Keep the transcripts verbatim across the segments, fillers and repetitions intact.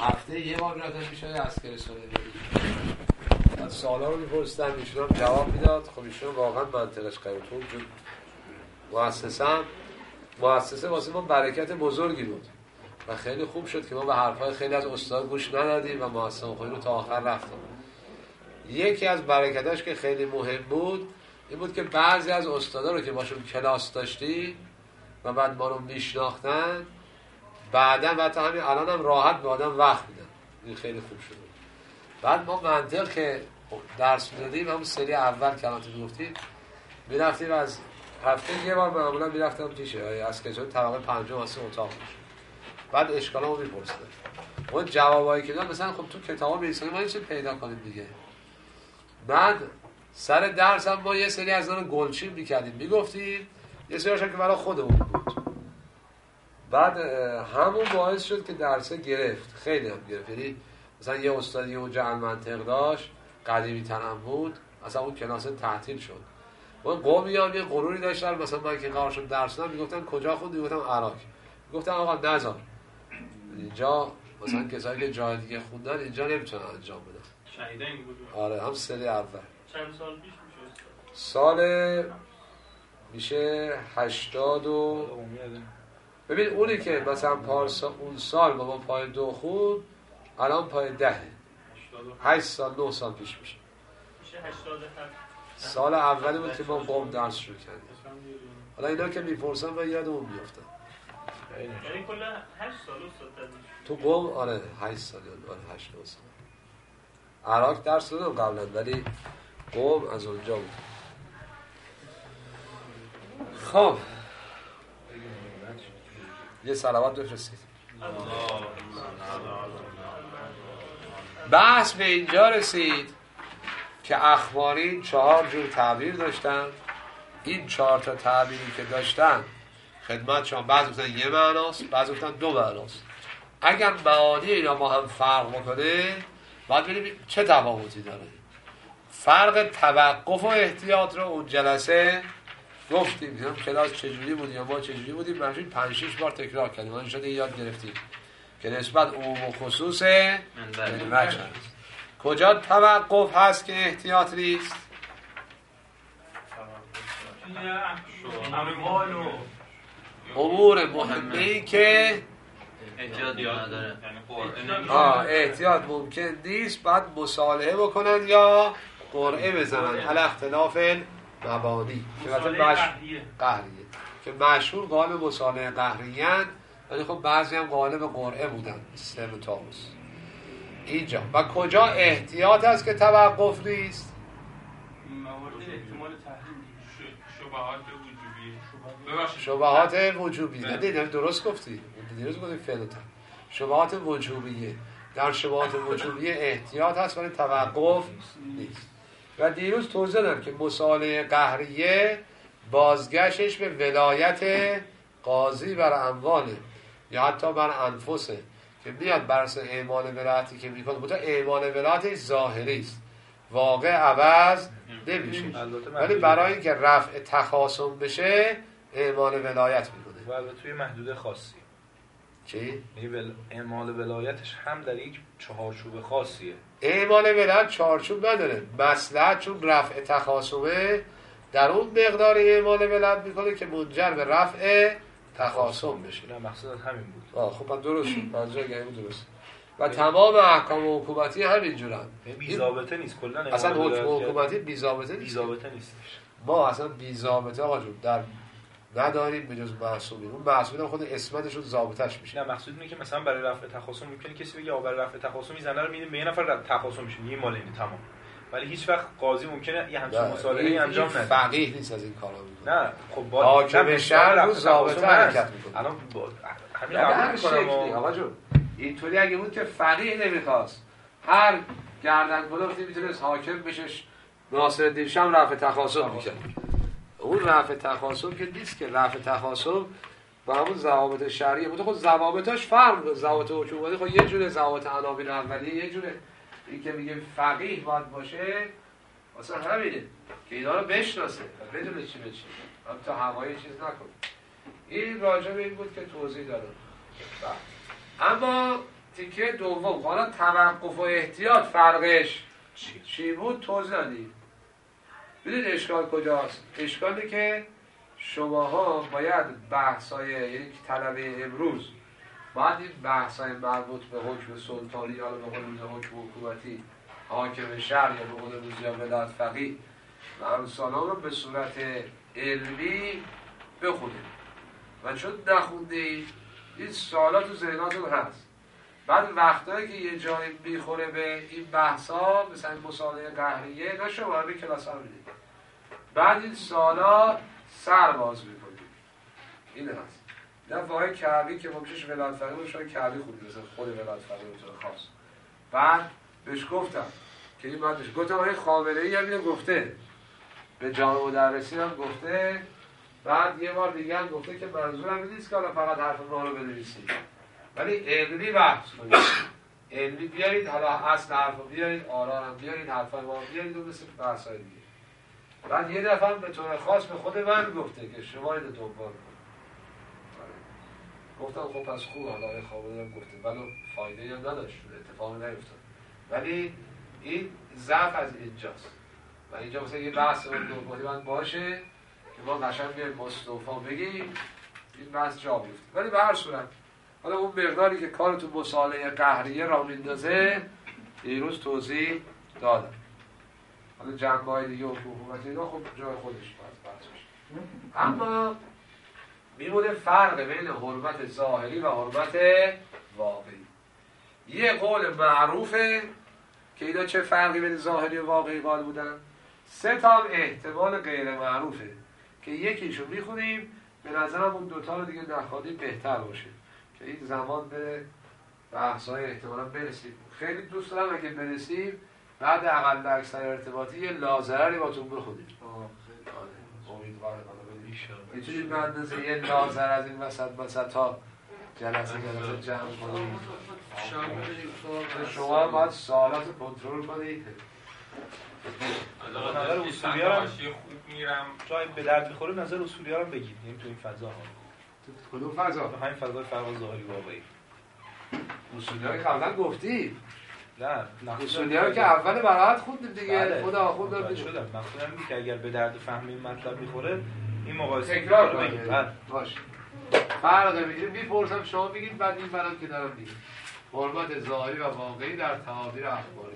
هفته یه بار رفتم میشه عسکر سنتی بعد سوالا رو میپرسیدم ایشون هم جواب میداد. خب ایشون واقعا منطقش قوی بود چون مؤسسه هم مؤسسه واسه ما برکت بزرگی بود و خیلی خوب شد که ما به حرفای خیلی از استاد گوش ندادیم و مؤسسه خودی رو تا آخر رفتم. یکی از برکتاش که خیلی مهم بود این بود که بعضی از استادا رو که باشون کلاس داشتیم و بعد ما رو میشناختن بعداً و تا همین الان هم راحت به آدم وقت میدن. این خیلی خوب شده. بعد ما منطق که درس میدادیم همون سری اول که الان تو گفتید میرفتیم از هفته یه بار معمولا میرفتم پیش از که طبقه پنجم واسه اتاق میشه بعد اشکالامو میپرسیدم اون جوابایی که داد مثلا خب تو کتابا میرسه ما چه پیدا کنیم دیگه. بعد سر درس هم ما یه سری از اون گلچین میکردیم میگفتیم یه سریاشم که برای خودمون بود. بعد همون باعث شد که درسه گرفت خیلی هم گرفت. یعنی مثلا یه استادی اونجا المنطق داشت قدیمی ترم بود اصلا اون کلاس تعطیل شد. من قومی هم یه غروری داشتن مثلا من که قرار شد درس دادم میگفتن کجا خوندی میگفتم عراق میگفتن آقا نذار اینجا مثلا کسایی که جای دیگه خوندن اینجا نمیتونن انجام بدن. شهیدین بود. آره هم سری اول. چند سال پیش میشه؟ سال میشه هشتاد و ببین اونی که مثلا پارسا اون سال با ما پای دو خود الان پای ده هشت سال نه سال پیش میشه. میشه هشتاد و هفت. سال اولی بود که ما قوم درس شروع کردیم. حالا اینا که میپرسن من یادمون میافتن. یعنی کلا هشت سال استاد تدریس تو قوم آره هشت سال آره هشت نه سال. عراق درس دادم قبلا ولی قوم از اونجا بود. خب یه صلوات بفرستید. بحث به اینجا رسید که اخباری چهار جور تعبیر داشتن. این چهار تا تعبیری که داشتن خدمت شما بعضی گفتن یه معناست بعضی گفتن دو معناست. اگر معانی اینا با هم فرق بکنه باید ببینیم چه تفاوتی داره. فرق توقف و احتیاط رو اون جلسه گفتیم. دیدم کلاس چجوری بود یا ما چجوری بودیم ماشین پنج شش بار تکرار کردیم. ما شده یاد گرفتیم که نسبت عموم و خصوص منبع کجا توقف هست که احتیاط نیست. امور مهمه‌ای که احتیاط نداره آه احتیاط ممکن نیست بعد مصالحه بکنن یا قرعه بزنن علی اختلاف مبانی که مثلا قهریه که مشهور قالب مصالحه قهریان ولی خب بعضی هم قالب قرعه بودن سیستم تاوس اینجا. و کجا احتیاط هست که توقف نیست؟ موارد احتمال تحریم شبهات وجوبی شبهات وجوبی نه دیدم درست گفتی درست گفتی فعلتا شبهات وجوبیه. در شبهات وجوبیه احتیاط هست ولی توقف نیست. و دیروز توضیح دادم که مصالحه قهریه بازگشتش به ولایت قاضی بر امواله یا حتی بر انفسه که میاد برس اعمال ولایتی که میکنه بوده اعمال ولایتش ظاهری است واقع عوض نمیشه ولی برای اینکه رفع تخاصم بشه اعمال ولایت میکنه و توی محدوده خاصی. چی؟ ول... اعمال ولایتش هم در یک چهارچوب خاصیه. اعمال ولایت چهارچوب نداره. مصلحت چون رفع تخاصمه در اون مقدار اعمال ولایت میکنه که منجر به رفع تخاصم بشه. نه مقصود همین بود. آه خب درست شد. منظور گیم درست. و تمام احکام حکومتی همین جورن. بی ضابطه نیست کلا. اصلا حکم حکومتی بی ضابطه نیست. بی ضابطه نیستش. ما اصلا بی ضابطه آقا جون در نداریم به جز معصومین. اون معصومین خود اسمتش و ضابطش میشه. نه مقصود اینه که مثلا برای رفع تخاصم ممکنه کسی بگه آقا برای رفع تخاصم میزنه رو میده به یه نفر تخاصم میشه یه مال اینه تمام. ولی هیچ وقت قاضی ممکنه یه همچین مصالحه‌ای انجام نده. فقیه نیست از این کارا میکنه. نه خب با حاکم شهر رو ضابطه حرکت میکنه. الان همین قبول میکنم آقا جون. اینطوری اگه بود که فقیه نمیخواست هر گردن کلفتی میتونست حاکم بشه ناصرالدین شاه رفع تخاصم میکنه. اون رفع تخاصم که نیست که رفع تخاصم با همون ضوابط شرعیه بوده. خب ضوابطش فرق داره. ضوابط حکومتی خب یه جوره ضوابط عناوین اولیه یه جوره. این که میگه فقیه باید باشه واسه همینه که اینا رو بشناسه و بدونه چی به چی هم تا هوایی چیز نکنه. این راجع به این بود که توضیح دادم. اما تیکه دوم حالا توقف و احتیاط فرقش چی بود توضیح دادیم. ببینید اشکال کجاست؟ اشکالی که شماها باید بحثای یک طلبه امروز باید این بحثای مربوط به حکم سلطانی یا به قول حکم حکومتی حاکم شهر یا به قول روزی یا ولایت فقیه و امثالان رو به صورت علمی بخونید و چون نخوندید این سوالات تو ذهناتون هست. بعد وقتایی که یه جایی میخوره به این بحثا مثلا مصالحه قهریه نه شما همین کلاس ها میدید بعد این سوالا سر باز میکنید. این هست نه واقعی کعبی که ممشش ولایت فقیه رو شاید کعبی خوندید مثلا خود ولایت فقیه رو طور خاص. بعد بهش گفتم که این بعدش گفتم آقای خامنه‌ای هم اینو گفته به جامعه مدرسین هم گفته. بعد یه بار دیگه هم گفته که منظورم این نیست که حالا فقط حرف ما رو بنویسید ولی علمی بحث کنید، علمی بیارید، حالا اصل حرف رو بیارید، آرا هم بیارید، حرف ما رو بیارید و مثل بحث های دیگه. بعد یه دفعه هم به طور خاص به خود من گفته که شما اینو دنبال کنید. گفتم خب پس خوب حالا آقای خامنه‌ای هم گفته ولی فایده‌ای هم نداشت، اتفاقی نیفتاد. ولی این ضعف از اینجاست و اینجا مثلا یه بحث دنبالی من باشه که ما قشنگ بیایم مصطفی بگیم این بحث جا بیفته. ولی به هر صورت حالا اون مقداری که کار تو مصالحه قهریه را میندازه دیروز توضیح دادم. حالا جنبه‌های دیگه و حکومتی اینا خب جای خودش باید بحث بشه. اما میمونه فرق بین حرمت ظاهری و حرمت واقعی. یه قول معروفه که اینا چه فرقی بین ظاهری و واقعی قائل بودن. سه تا احتمال غیر معروفه که یکیشو میخونیم به نظرم اون دوتا رو دیگه نخوادیم بهتر باشه که این زمان به بحث‌های احتمالا برسیم. خیلی دوست دارم اگه برسیم بعد اقل اکثر ارتباطی یه لازرری با تون بخونیم. امیدوارم میتونید به اندازه یه لازر از این وسط وسط تا جلسه جلسه جمع کنید. شما هم باید سوالات رو کنترل کنید. نظر اصولی ها خوب میرم جای به درد میخوره نظر اصولی ها رو بگید. یعنی تو این فضا ها کدوم فضا؟ تو همین فضای فرق ظاهری واقعی. اصولی ها که قبلا گفتی؟ نه اصولی ها که اول براحت خوندیم دیگه. خدا خوندم دیگه شدم. مقصودم اینه که اگر به درد فهمی مطلب میخوره این مقایسه تکرار کنید. باشه. فرق میگیریم میپرسم شما بگید بعد این برام که دارم میگم. حرمت ظاهری و واقعی در تعابیر اخباری.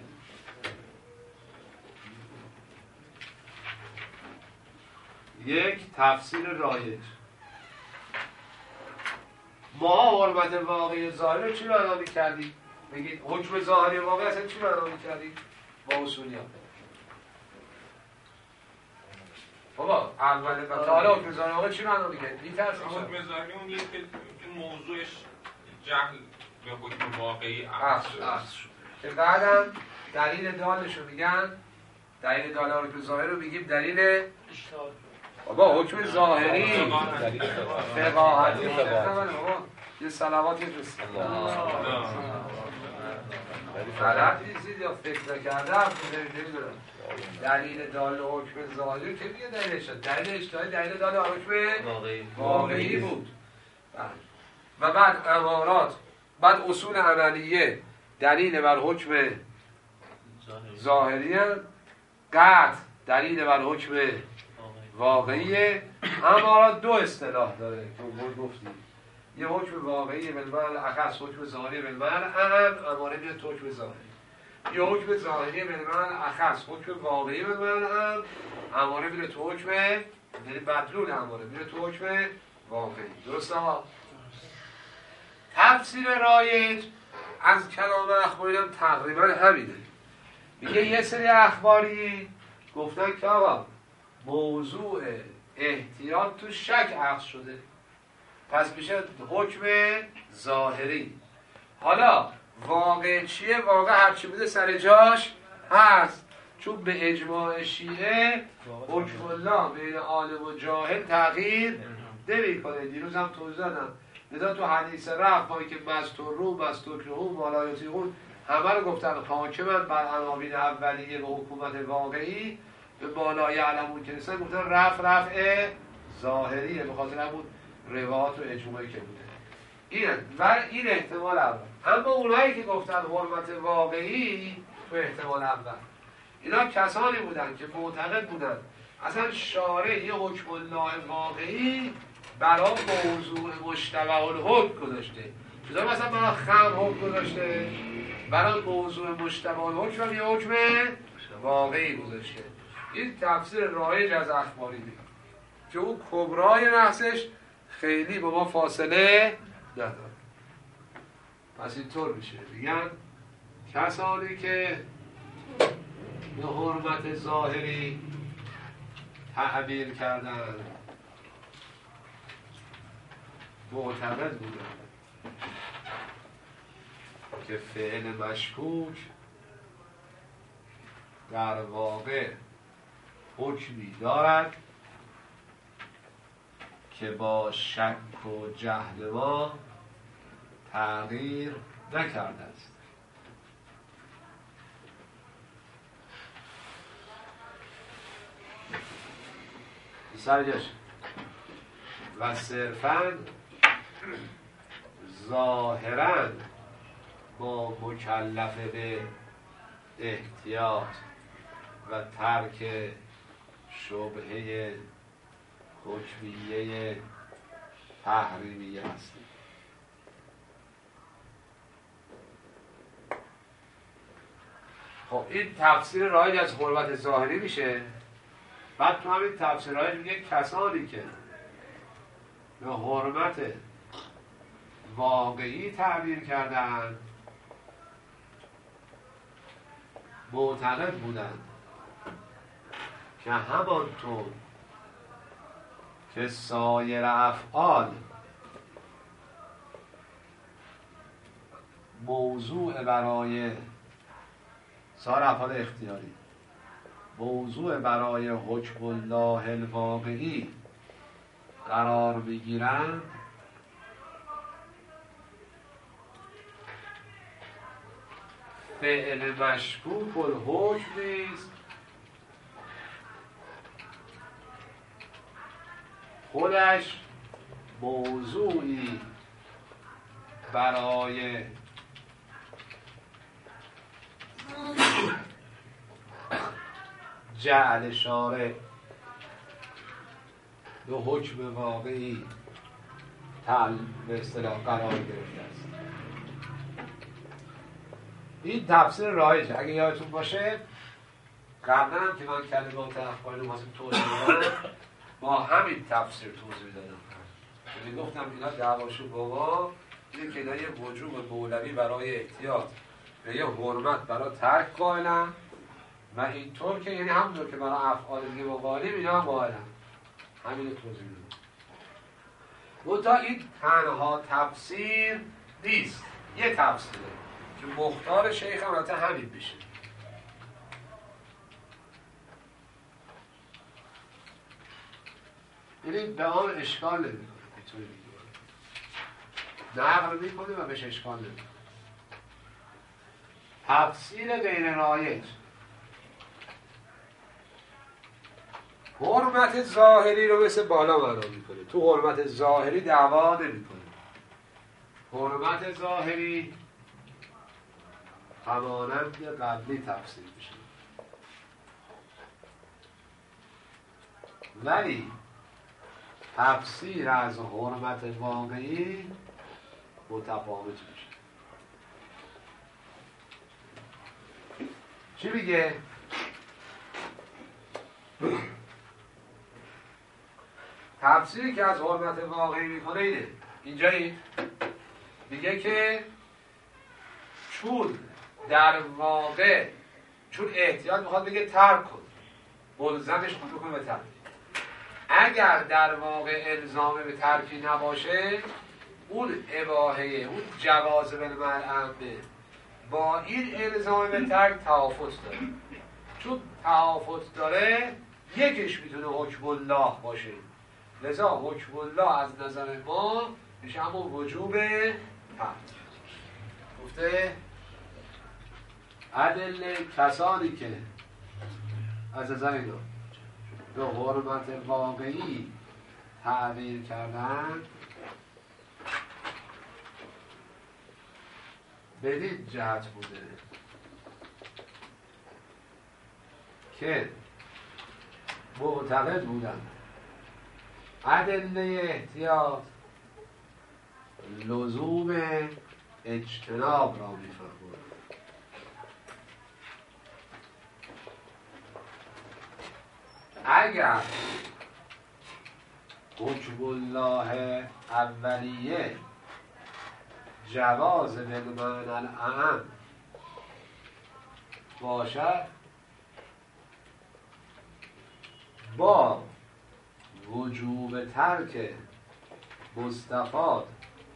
یک تفسیر رایج. ما حرمت واقعی و ظاهری رو چی معنا می‌کردیم؟ بگید حکم ظاهری و واقعی اصلا چی معنا می‌کردیم؟ با اصولیات. بابا اول بطاله حکم ظاهری و واقعی چی معنا می‌کردیم؟ می‌ترسیم حکم ظاهری اون یه که موضوعش جهل به حکم واقعی عکس شد. که بعدم دلیل دالش رو میگن دلیل دال حکم ظاهری رو میگیم دلیل اشتهاد. بابا حکم ظاهری فقاهتی یه صلوات یه رسید غلط نیستید یا فکر نکردم دلیل دال حکم ظاهری که میگه دلیلش دلیل اشتهاد دلیل دال حکم واقعی بود و بعد امارات بعد اصول عملیه دلیل بر حکم ظاهری قطع دلیل بر حکم واقعیه. امارات دو اصطلاح داره که بود گفتیم یه حکم واقعی بالمعنی اخص حکم ظاهری بالمعنی اهم اماره میاد تو حکم ظاهری یه حکم ظاهری بالمعنی اخص حکم واقعی بالمعنی اهم اماره میره تو حکم یعنی بدلون اماره میره تو حکم واقعی. درست ها؟ تفسیر رایج از کلام اخباری هم تقریبا همینه. میگه یه سری اخباری گفتن که آقا موضوع احتیاط تو شک عقص شده پس میشه حکم ظاهری. حالا واقع چیه؟ واقع هرچی بوده سر جاش هست چون به اجماع شیعه حکم الله بین عالم و جاهل تغییر نمیکنه. دیروز هم توضیح دادم لذا تو حدیث رفت با که مستور رو مستور رو مالایاتی خون همه رو گفتن حاکمن بر عناوین اولیه به حکومت واقعی به بالای علمون که نیستن گفتن رفع رفع ظاهریه به خاطر همون روایات و اجماعی که بوده. اینه و این احتمال اول. اما اونایی که گفتن حرمت واقعی تو احتمال اول، اینا کسانی بودن که معتقد بودن اصلا شارع یه حکم الله واقعی برای موضوع مشتبه الحکم گذاشته. چطور مثلا برای خمر حکم گذاشته، برای موضوع مشتبه الحکم هم یه حکم واقعی گذاشته. این تفسیر رایج از اخباری میگه که اون کبرای بحثش خیلی با ما فاصله نداره. پس اینطور میشه میگن کسانی که به حرمت ظاهری تعبیر کردن معتقد بودن که فعل مشکوک در واقع حکمی دارد که با شک و جهل ما تغییر نکرده است. سرجش و صرفاً ظاهراً ما مکلف به احتیاط و ترک شبهه حکمیه تحریمیه هستیم. خب این تفسیر رایج از حرمت ظاهری میشه. بعد تو همین تفسیر رایج میگه کسانی که به حرمت واقعی تعبیر کردن معتقد بودند که همانطور که سایر افعال موضوع برای سایر افعال اختیاری موضوع برای حکم الله الواقعی قرار بگیرند، فعل مشکوک الحکم نیست خودش موضوعی برای جعل شارع به حکم واقعی تعل به اصطلاح قرار گرفته است. این تفسیر رایجه. اگه یادتون باشه قبلا هم که من کلمات اخباری رو واسه توضیح دادم با همین تفسیر توضیح دادم. یعنی گفتم اینا دعواشو بابا اینه که اینا یه وجوب مولوی برای احتیاط و یه حرمت برای ترک قائلن و اینطور که یعنی همونطور که برای افعال دیگه مقالیم اینا هم قائلن. همین رو توضیح دادم. منتها این تنها تفسیر نیست، یه تفسیره که مختار شیخ هم البته همین بشه. یعنی به آن اشکال نمیکنه، میتونه نقل میکنه و بهش اشکال نمیکنه. تفسیر غیر رایج حرمت ظاهری رو مثل بالا معنا میکنه. تو حرمت ظاهری دعوا نمیکنه. حرمت ظاهری همانند قبلی تفسیر میشه، ولی تفسیر از حرمت واقعی متفاوت میشه. چی میگه؟ تفسیری که از حرمت واقعی میکنه اینه، اینجایی میگه که چون در واقع چون احتیاط میخواد بگه ترک کن، ملزمش بکن به ترک. اگر در واقع الزام به ترکی نباشه اون اباحه اون جواز بالمرعمه با این الزام به ترک توافت داره. چون توافت داره یکیش میتونه حکم الله باشه، لذا حکم الله از نظر ما میشه همون وجوب ترک. گفته ادله کسانی که از نظر اینا به حرمت واقعی تعبیر کردن بدین جهت بوده که معتقد بودن ادله احتیاط لزوم اجتناب را می‌فرماید. اگر حکم الله اولیه جواز بالمعنی الاعم باشد با وجوب ترک مستفاد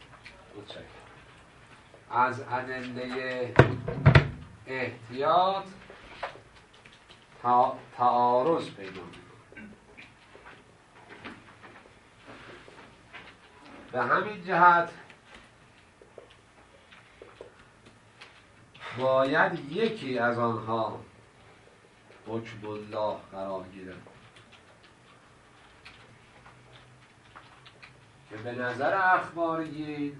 از ادله احتیاط تعارض پیدا می‌کند. به همین جهت باید یکی از آنها حکم الله قرار گیرد که به نظر اخباریین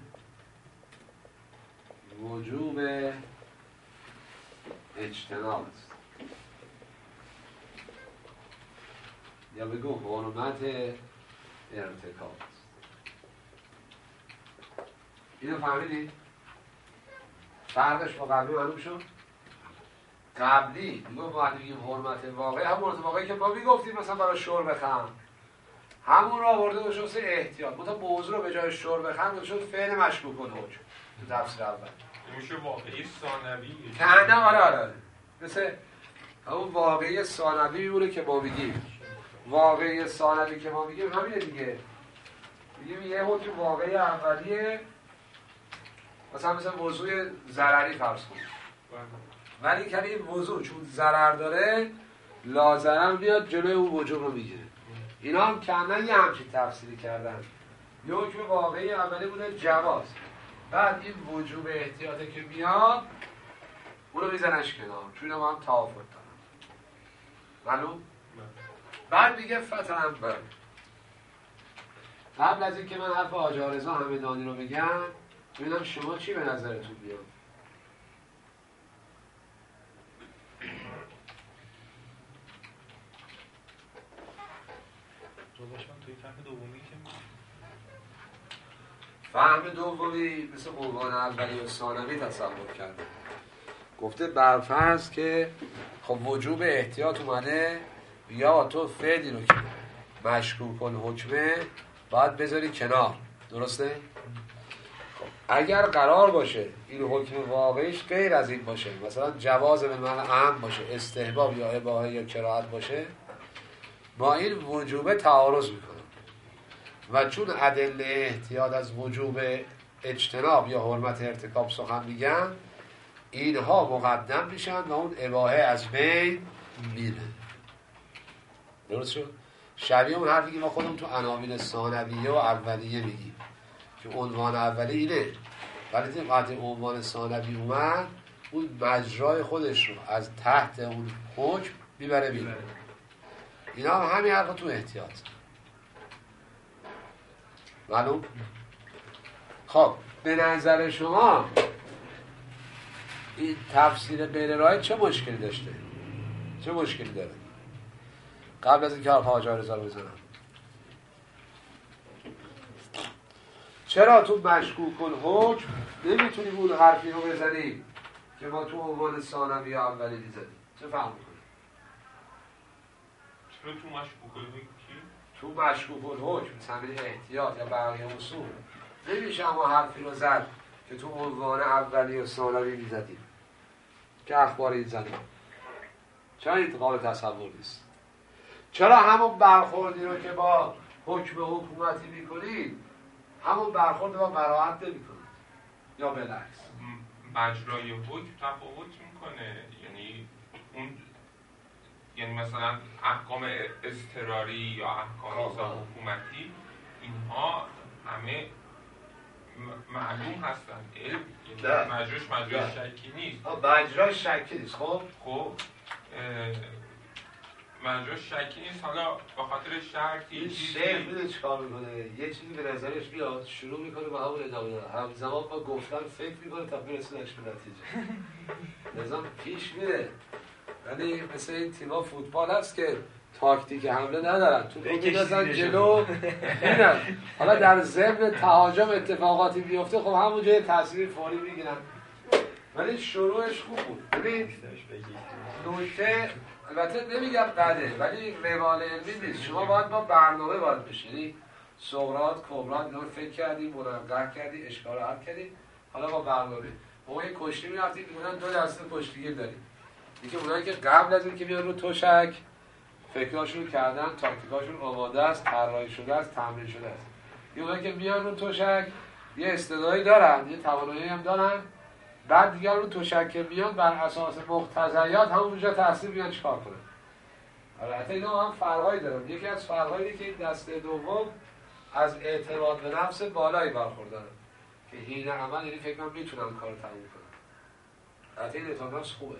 وجوب اجتناب است یا بگو حرمت ارتکاب است. اینو فهمیدید؟ فرقش با قبلی معلوم شد؟ قبلی میگم باید بگیم حرمت واقعی، همون حرمت واقعی که ما میگفتیم مثلا برای شرب خمر همون رو آورده و شد احتیاط، مثلا موضوع رو به جای شرب خمر شد فعل مشکوک الحکم تو تفسیر اول میشه واقعی ثانوی نه آره آره مثل همون واقعی ثانوی میمونه که ما میگیم. واقعی ثانوی که ما میگیم همینه دیگه، میگیم یه حکم واقعی اولیه مثلا مثلا موضوع ضرری فرض کنیم، ولی که این موضوع چون ضرر داره لازم بیاد جلوی اون وجوب رو میگیره. اینا هم کاملا یه همچین تفسیری کردن. یه حکم واقعی اولی بوده جواز، بعد این وجوب احتیاطه که میاد اونو میزنش کنار چون اینا هم توافق دارن. معلوم؟ بعد میگه فتنم بر قبل از اینکه من حرف حاج رضا همدانی رو بگم ببینم شما چی به نظرتون میاد؟ فهم دومی مثل عنوان اولی و ثانوی تصور کرده. گفته برفرض که خب وجوب احتیاط اومده یا تو فعلی رو که مشکوک الحکمه باید بذاری کنار، درسته؟ خب اگر قرار باشه این حکم واقعیش غیر از این باشه، مثلا جواز به معنی اهم باشه، استحباب یا اباحه یا کراهت باشه، با این وجوب تعارض میکنه و چون ادله احتیاط از وجوب اجتناب یا حرمت ارتکاب سخن میگن اینها مقدم میشن و اون اباحه از بین میره. درست شد؟ شبیه اون حرفی که ما خودمون تو عناوین ثانویه و اولیه میگیم که عنوان اولیه اینه، ولی این وقتی عنوان ثانوی اومد اون مجرای خودش رو از تحت اون حکم میبره بیرون. اینا هم همین حرف تو احتیاط. معلوم؟ خب به نظر شما این تفسیر غیر رای چه مشکلی داشته؟ چه مشکلی داره؟ قبل از اینکه حرف حاج رضا رو بزنم، چرا تو مشکوک الحکم نمیتونی اون حرفی رو بزنی که ما تو عنوان ثانوی یا اولی میزنیم؟ چه فهم میکنی؟ چرا تو مشکوک الحکم چی؟ تو مشکوک الحکم تمرین احتیاط یا بقیه اصول نمیشه اما حرفی رو زد که تو عنوان اولی و ثانوی میزدیم که اخباری زدیم. چرا این قابل تصور نیست؟ چرا همون برخوردی رو که با حکم حکومتی میکنید همون برخورد با براعت نمی کنید یا بالعکس؟ مجرای حکم تفاوت میکنه، یعنی اون یعنی مثلا احکام اضطراری یا احکام حکومتی اینها همه معلوم هستن، یعنی مجراش مجرای شکی نیست. مجرای شکی نیست. خب خب منظور شکی نیست، حالا به خاطر شرطی این چیزی شیخ میدونی چیکار میکنه؟ یه چیزی به نظرش بیاد شروع میکنه با همون ادامه دادن، همزمان با گفتن فکر میکنه تا برسونش به نتیجه. نظام پیش میره. ولی مثل این تیما فوتبال هست که تاکتیک حمله ندارن، تو میندازن جلو میرن، حالا در ضمن تهاجم اتفاقاتی بیفته خب همونجا تاثیر فوری میگیرن. ولی شروعش خوب بود. ببین نکته البته نمیگم بده ولی روال علمی نیست، شما باید با برنامه باید بشید. یعنی سقراط، کبرات اینا رو فکر کردی، منقح کردی، اشکال رو حل کردی، حالا با برنامه. موقع کشتی میرفتید میگن دو دسته کشتیگیر دارید. یکی اونایی که قبل از اینکه بیان رو تشک فکراشون کردن، تاکتیکاشون آماده است، طراحی شده است، تمرین شده است. یه اونایی که میان رو تشک یه استعدادی دارن، یه توانایی هم دارن، بعد دیگه رو تشک میان بر اساس مقتضیات همونجا تحصیل بیان چیکار کنن. البته اینا هم فرقایی دارن. یکی از فرقایی اینه که این دسته دوم از اعتماد به نفس بالایی برخوردارن که حین عمل یعنی فکر کنم میتونن کارو تموم کنن. البته این اعتماد نفس خوبه.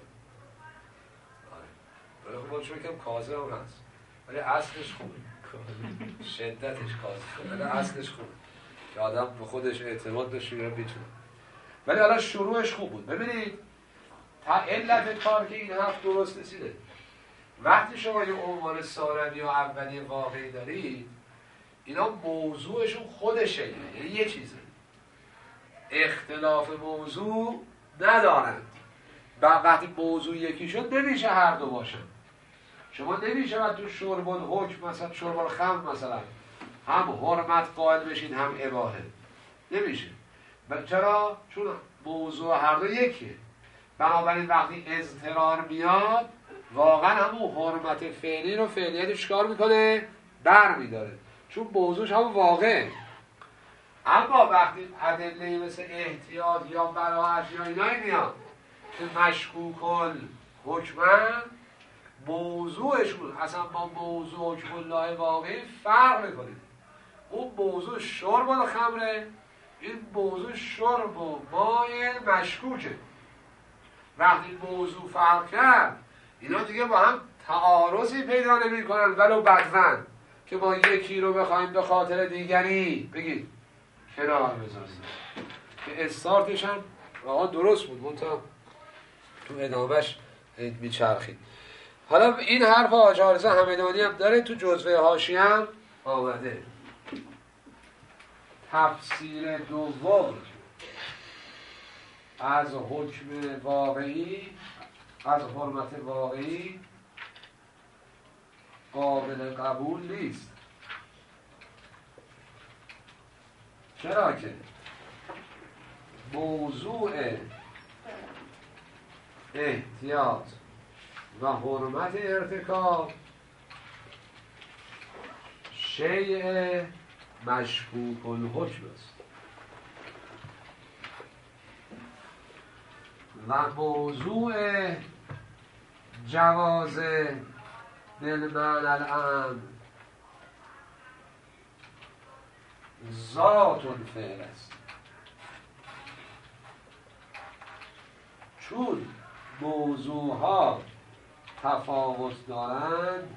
آره. ولی خب چون که کاذب هم هست. ولی اصلش خوبه. شدتش کاذب. ولی اصلش خوبه. که آدم به خودش اعتماد داشته یا میتونه. ولی حالا شروعش خوب بود. ببینید تا علت کار که این حرف درست رسیده. وقتی شما یه عنوان ثانوی یا اولیه واقعی دارید اینا موضوعشون خودشه، یعنی یه چیزه، اختلاف موضوع ندارند. وقتی موضوع یکی شد نمیشه هر دو باشه. شما نمیشه و تو شرب الحکم مثلا شرب الخمر مثلا هم حرمت قائل بشین هم اباحه، نمیشه. چرا؟ چون موضوع هر دو یکیه. بنابراین وقتی اضطرار میاد واقعا همون حرمت فعلی رو فعلیت چیکار میکنه؟ بر میداره، چون موضوعش هم واقعه. اما وقتی ادله مثل احتیاط یا براعت یا اینایی میاد که مشکوک الحکمن، موضوعشون اصلا با موضوع حکم الله واقعی فرق میکنه. اون موضوع شرب و خمره، این موضوع شرب و مایل مشکوکه. وقتی موضوع فرق کرد اینا دیگه با هم تعارضی پیدا نمی کنن ولو بدون که ما یکی رو بخوایم به خاطر دیگری بگید کنار بذاریم. که استارتش هم واقعا درست بود، منتها تو ادامهش میچرخید. حالا این حرف حاج عارضه همدانی هم داره، تو جزوه حاشیه هم آمده. تفسیر دوم از حکم واقعی، از حرمت واقعی قابل قبول نیست. چرا که موضوع احتیاط و حرمت ارتکاب شیء مشکوک الحکم است و موضوع جواز بالمعنى العام ذات الفعل است. چون موضوع ها تفاوت دارند،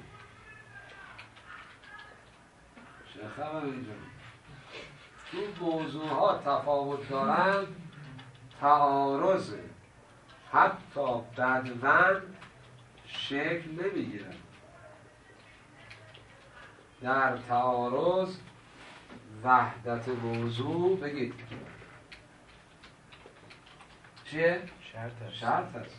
چه خبر اینجا؟ چون موضوع ها تفاوت دارند تعارض حتی بدون شکل نمیگیرند. در تعارض وحدت موضوع بگید چیه؟ شرط هست. شرط هست.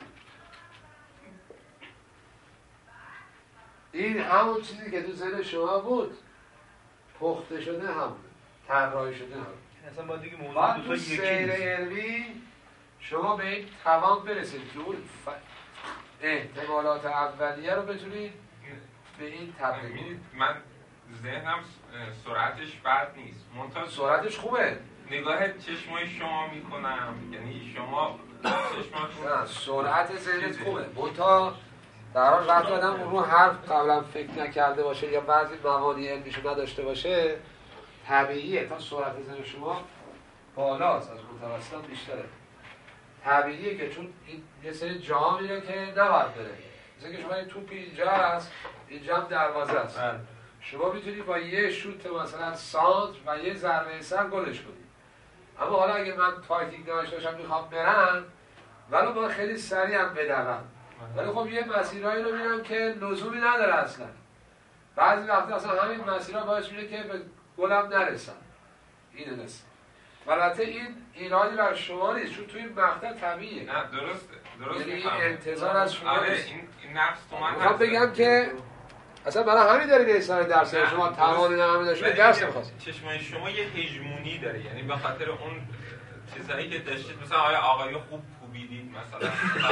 این همون چیزی که تو ذهن شما بود، پخته شده هم طراحی شده هم. اصلا باید دیگه موضوع بعد دو تو تا یکی سیر نیست. علمی شما به این توان برسید که اون ف... احتمالات اولیه رو بتونید به این تبدیل کنید. من ذهنم سرعتش بد نیست، منتها سرعتش خوبه. نگاه چشمای شما میکنم، یعنی شما چشماتون نه سرعت ذهنت خوبه، منتها در حال وقتی آدم رو حرف قبلا فکر نکرده باشه یا بعضی مبانی علمیشو نداشته باشه طبیعیه. تا سرعت ذهن شما بالاست، از متوسط هم بیشتره. طبیعیه که چون این یه سری جا میره که نباید بره، مثل که شما یه توپی اینجا هست، اینجا هم دروازه است. شما میتونی با یه شوت مثلا سانتر و یه ضربه سر گلش کنی. اما حالا اگه من تاکتیک داشته باشم میخوام برم، ولی من خیلی سریع هم بدوم، ولی خب یه مسیرهایی رو میرم که لزومی نداره اصلا. بعضی وقتا اصلا همین مسیرها باعث میشه که به گلم نرسم. اینه نست. البته این ایرانی بر شما نیست، چون توی مقطع طبیعیه. نه درسته درسته. یعنی این انتظار از شما آره نیست. این این نفس تو من میخوام بگم که اصلا برای همین دارید احسان درس شما توان نمی داشته درس نمی‌خواستید. چشمای شما یه هژمونی داره، یعنی به خاطر اون چیزایی که داشتید، مثلا آیا آقای خوب کوبیدید مثلا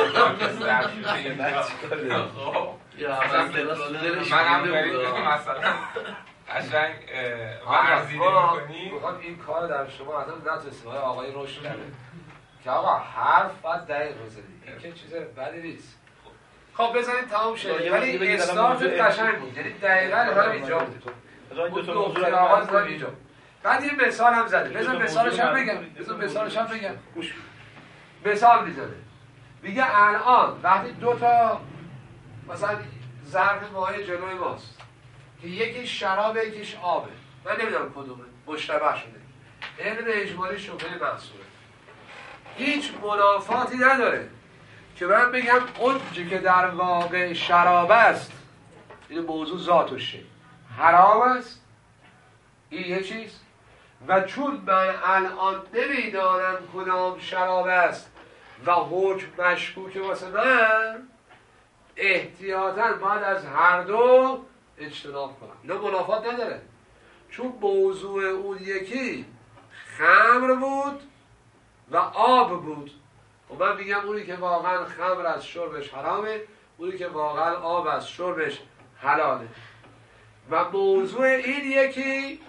من هم برید مثلا قشنگ ورزیدی میکنی. میخوام این کار در شما اصلا نتونستید های آقای روشن کرده که آقا حرف باید دقیق بزنید، این که چیز بدی نیست. خب بزنید تمام شد، ولی استارت قشنگ بود، یعنی دقیقا همینجا بود. اون دکتر آغاز همینجا. بعد یه مثال هم زده، بذار مثالش هم بگم بذار مثالش هم بگم مثال میزنه، میگه الان وقتی دو تا مثلا ظرف مایع جلوی ماست که یکی شرابه یکیش آبه، من نمیدونم کدومه، مشتبه شده، علم اجمالی شبهه محصوله، هیچ منافاتی نداره که من بگم اون چی که در واقع شراب است، این موضوع ذاتشه، حرام است، این یه چیز، و چون من الان نمیدانم کدام شراب است و حکم مشکوکه واسه من، احتیاطاً باید از هر دو اجتناب کنم. اینا منافات نداره، چون موضوع اون یکی خمر بود و آب بود، و من میگم اونی که واقعا خمر از شربش حرامه، اونی که واقعا آب از شربش حلاله. و موضوع این یکی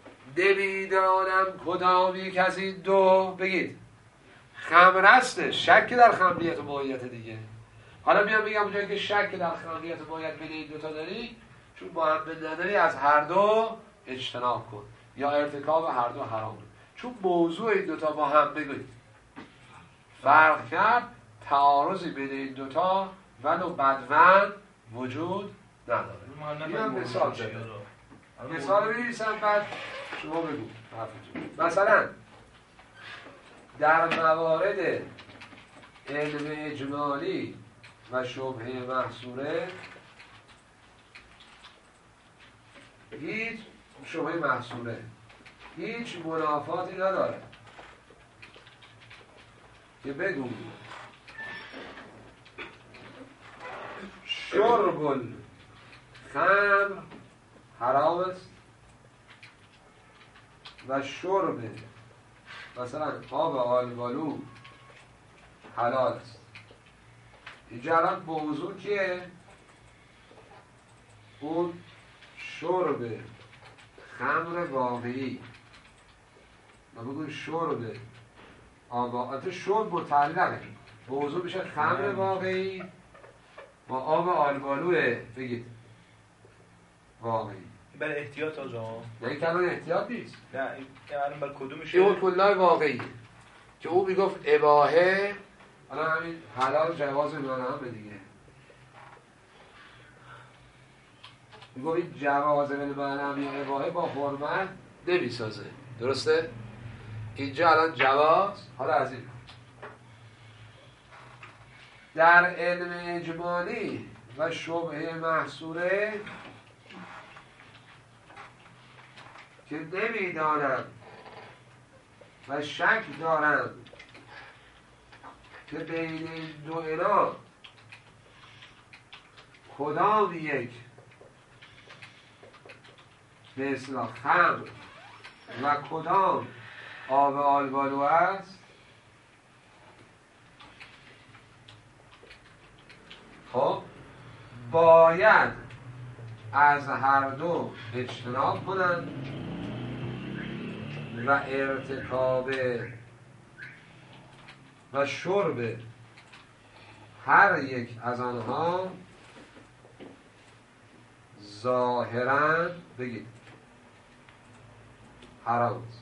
نمیدانم کدام یک از این دو بگید خمر هسته، شک در خمریت و ماهیت دیگه. حالا میام بگم اونجایی که شک در خمریت و ماهیت بین این دوتا داری، چون محمد نداری از هر دو اجتناب کن، یا ارتکاب هر دو حرامه. چون موضوع این دوتا با هم بگید فرق کرد، تعارضی بین این دوتا ولو بدون وجود نداره. این هم مثال شده، مثال بنویسم بعد شما بگو حرفتون. مثلا در موارد علم اجمالی و شبهه محصوره، هیچ شبهه محصوره هیچ منافاتی نداره که بگو شرب الخمر حرام است و شرب مثلا آب آلبالو حلال است. اینجا الان موضوع که اون شرب خمر واقعی و بگوی شرب آب آلبالو، شرب متعلق نکنید، موضوع میشه خمر واقعی و آب آلبالوه، بگید واقعی. برای احتیاط آجا نه این کلمه احتیاط نیست، نه این الان بر کدومشه؟ این کلای واقعی که او میگفت اباحه، الان همین حلال جواز اینا هم دیگه میگفت این جواز بالمعنی یا اباحه با حرمت نمیسازه، درسته؟ اینجا الان جواز، حالا از این در علم اجمالی و شبهه محصوره که نمیدانم و شک دارم که بین این دو اله کدام یک به اصطلاح خمر و کدام آب آلبالو است، خب باید از هر دو اجتناب کنند و ارتکاب و شرب هر یک از آنها ظاهراً بگید حرام است.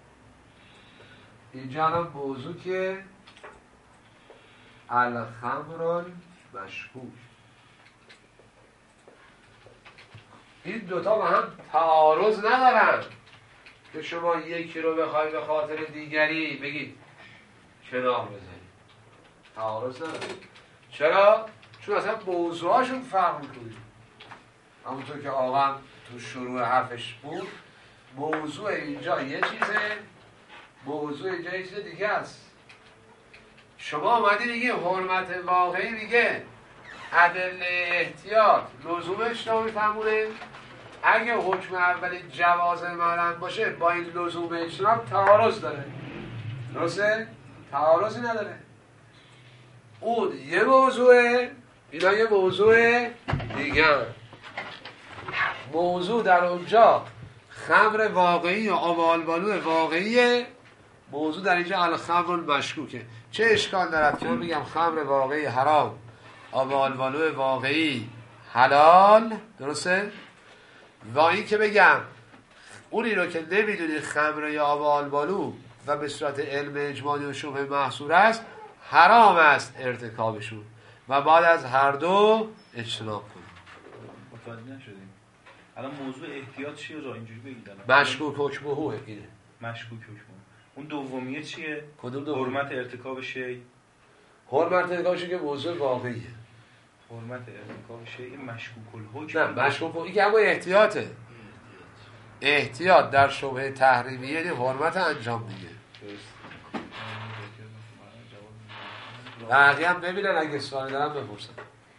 اینجا الان موضوع که الخمر مشکوک، این دوتا با هم تعارض ندارن که شما یکی رو بخوای به خاطر دیگری بگید کنار بزنید. تعارض نداره. چرا؟ چون اصلا موضوعاشون فرق میکنه. همونطور که آقا تو شروع حرفش بود، موضوع اینجا یه چیزه، موضوع اینجا یه چیز دیگه است. شما آمدی دیگه حرمت واقعی میگه ادله احتیاط لزومش رو میفهمونه. اگه حکم اولی جواز معلم باشه با این لزوم اجتناب تعارض داره. درسته؟ تعارضی نداره. اون یه موضوعه، اینا یه موضوع دیگه. موضوع در اونجا خمر واقعی و آبالبالو واقعیه، موضوع در اینجا الخمر مشکوکه. چه اشکال دارد که من بگم خمر واقعی حرام، آبالبالو واقعی حلال، درسته؟ و این که بگم اونی رو که نمیدونی خمر یا آبالبالو و به صورت علم اجمالی و شبه محصور است، حرام است ارتکابشون و بعد از هر دو اجتناب کنیم. متوجه نشدیم. الان موضوع احتیاط چیه را اینجوری بگید؟ مشکوک حکمه هوه اینه. مشکوک حکمه. اون دومیه چیه؟ کدوم دوم؟ حرمت ارتکاب شی. حرمت ارتکاب شی که موضوع واقعیه. حرمت ارتکاب شی مشکوک الحکم. نه مشکوک این که همون احتیاطه. احتیاط در شبهه تحریمیه دی حرمت انجام دیگه. بقیه هم ببینن اگه سوالی دارن بپرسن.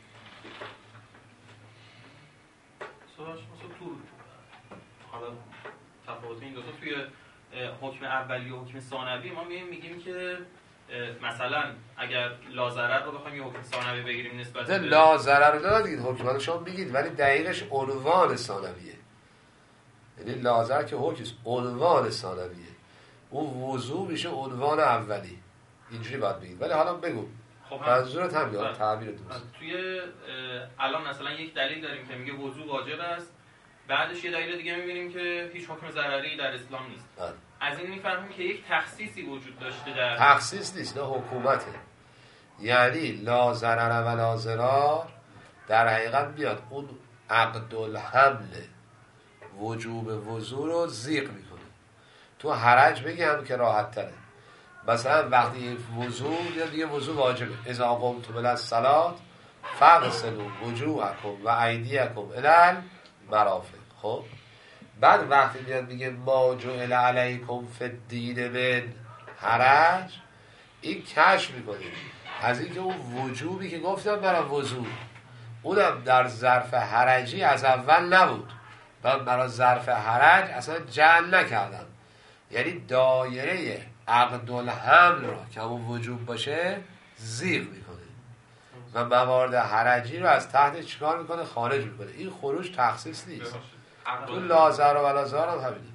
سوالش مثلا تو حالا تفاوت این دو تا توی حکم اولی و حکم ثانوی ما میگیم میگیم که مثلا اگر لازرر رو بخوایم یه حکم ثانوی بگیریم نسبت به لازرر رو ندادید حکم رو شما میگید ولی دقیقش عنوان ثانویه. یعنی لازرر که حکم عنوان ثانویه، اون وضوع میشه عنوان اولی. اینجوری باید بگید. ولی حالا بگو خب منظورت هم یاد تعبیر درست. توی الان مثلا یک دلیل داریم که میگه وضوع واجب است، بعدش یه دلیل دیگه میبینیم که هیچ حکم ضرری در اسلام نیست. آه. از این میفهمیم که یک تخصیصی وجود داشته در تخصیص نیست، نه حکومته. یعنی لا ضرر و لا ضرار در حقیقت بیاد اون عقد الحمل وجوب وضوع رو زیغ میکنه. تو حرج بگم که راحت تره. مثلا وقتی وضوع یا دیگه وضوع واجبه، اذا قمتم الی الصلاة فاغسلوا وجوهکم و ایدیکم الی المرافق. خب بعد وقتی میاد میگه ما جعل علیکم فی الدین من حرج، این کشف میکنه از اینکه اون وجوبی که گفتم برای وضوع اونم در ظرف حرجی از اول نبود، من برای ظرف حرج اصلا جعل نکردم. یعنی دایره عقد الحمل را که همون وجوب باشه زیغ میکنه و موارد حرجی رو از تحت چیکار میکنه؟ خارج میکنه. این خروج تخصیص نیست. تو لازر و لازر هم همینه.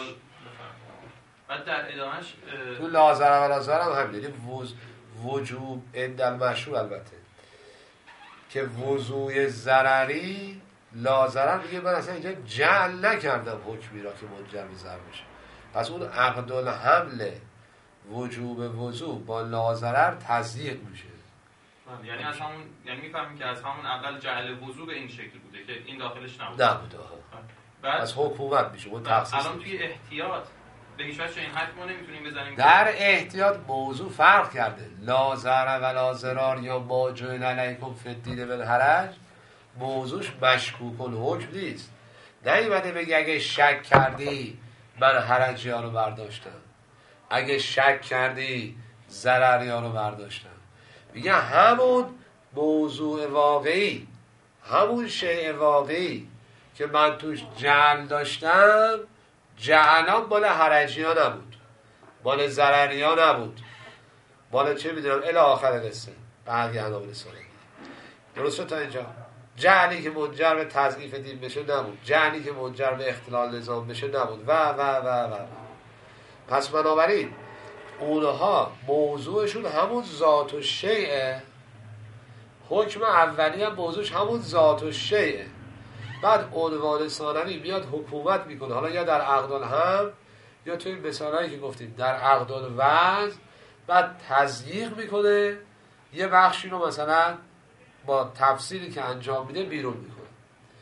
بعد در ادامهش تو لازر و لازر هم همینه. وز... وجوب عند المشروع البته که وضوع ضرری لازرم میگه من اصلا اینجا جعل نکردم حکمی را که منجر به ضرر بشه. پس اون عقد الحمل وجوب وضوع با لازرر تضییق میشه. یعنی از همون یعنی میفهمیم که از همون اول جعل وضوع به این شکل بوده که این داخلش نبود. نبوده. بعد از حکومت میشه اون تخصیص. الان توی احتیاط به هیچ وجه این حد ما نمیتونیم بزنیم در احتیاط موضوع فرق کرده. لا ضرر و لا ضرار یا ما جعل علیکم فی الدین من حرج موضوعش مشکوک الحکم نیست. نیومده بگه اگه شک کردی من حرجی ها رو برداشتم، اگه شک کردی ضرری ها رو برداشتم. میگه همون موضوع واقعی، همون شیء واقعی که من توش جعل داشتم، جعلان مال حرجی ها نبود، مال ضرری ها نبود، مال چه میدونم الی آخر قصه بعضی عناوین ساله. درسته تا اینجا؟ جعلی که منجر به تضعیف دین بشه نبود، جعلی که منجر به اختلال نظام بشه نبود و و و و پس بنابراین اونها موضوعشون همون ذات و شیعه. حکم اولی هم موضوعش همون ذات و شیعه. بعد عنوان ثانوی میاد حکومت میکنه، حالا یا در عقد الحمل یا توی مثالایی که گفتیم در عقد الوضع، بعد تضییق میکنه یه بخشی رو مثلا با تفسیری که انجام میده بیرون میکنه.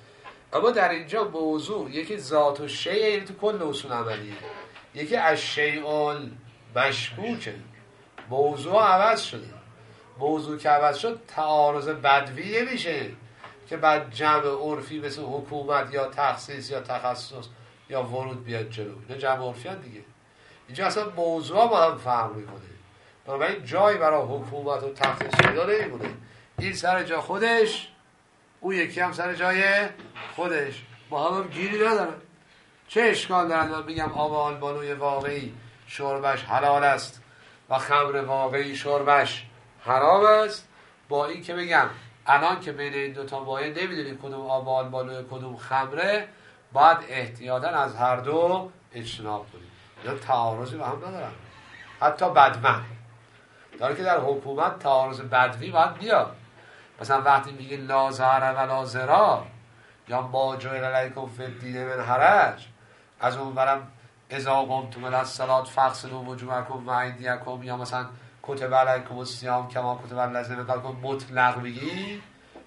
اما در اینجا موضوع یکی ذات و شیء، یعنی تو کل اصول عملیه، یکی از شیء مشکوکه. موضوع عوض شده. موضوع که عوض شد تعارض بدوی نمیشه که بعد جمع عرفی مثل حکومت یا تخصیص یا تخصص یا ورود بیاد جلو. اینا جمع عرفی هست دیگه. اینجا اصلا موضوع با هم فرق میکنه. بنابراین جایی برای حکومت و تخصیص پیدا نمیکنه. این سر جا خودش، اون یکی هم سر جای خودش، با هم, هم گیری ندارن. چه اشکال دارن من بگم آب آلبالوی واقعی شربش حلال است و خمر واقعی شربش حرام است، با این که بگم الان که بین این دوتا مایه نمیدونی کدوم آب آلبالوی کدوم خمره، باید احتیاطاً از هر دو اجتناب کنیم. اینا تعارضی با هم ندارن. حتی بدمن داره که در حکومت تعارض بدوی باید بیاد. مثلا وقتی میگه لا ضرر و لا ضرار یا ما جعل علیکم فی الدین من حرج، از اون برم اذا قمتم الی الصلاة فاغسلوا وجوهکم و ایدیکم، یا مثلا کتب علیکم الصیام کما کتب علی الذین من قبلکم، مطلق بگی